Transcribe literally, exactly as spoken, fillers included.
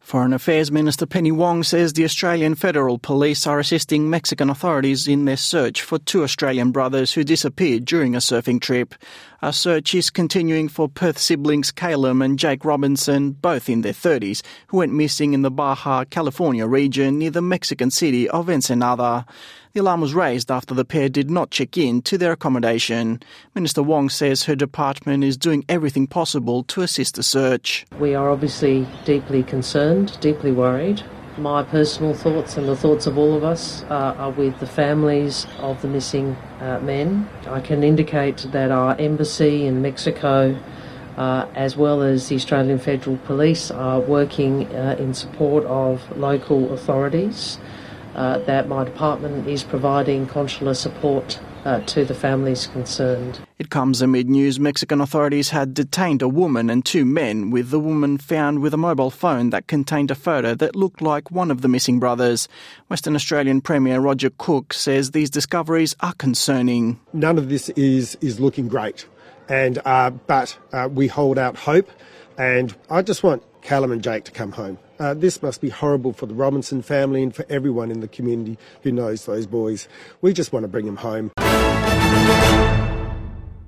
Foreign Affairs Minister Penny Wong says the Australian Federal Police are assisting Mexican authorities in their search for two Australian brothers who disappeared during a surfing trip. A search is continuing for Perth siblings Calum and Jake Robinson, both in their thirties, who went missing in the Baja California region near the Mexican city of Ensenada. The alarm was raised after the pair did not check in to their accommodation. Minister Wong says her department is doing everything possible to assist the search. We are obviously deeply concerned, deeply worried. My personal thoughts and the thoughts of all of us uh, are with the families of the missing uh, men. I can indicate that our embassy in Mexico, uh, as well as the Australian Federal Police, are working uh, in support of local authorities. Uh, that my department is providing consular support uh, to the families concerned. It comes amid news Mexican authorities had detained a woman and two men, with the woman found with a mobile phone that contained a photo that looked like one of the missing brothers. Western Australian Premier Roger Cook says these discoveries are concerning. None of this is, is looking great, and uh, but uh, we hold out hope, and I just want Calum and Jake to come home. Uh, this must be horrible for the Robinson family and for everyone in the community who knows those boys. We just want to bring them home.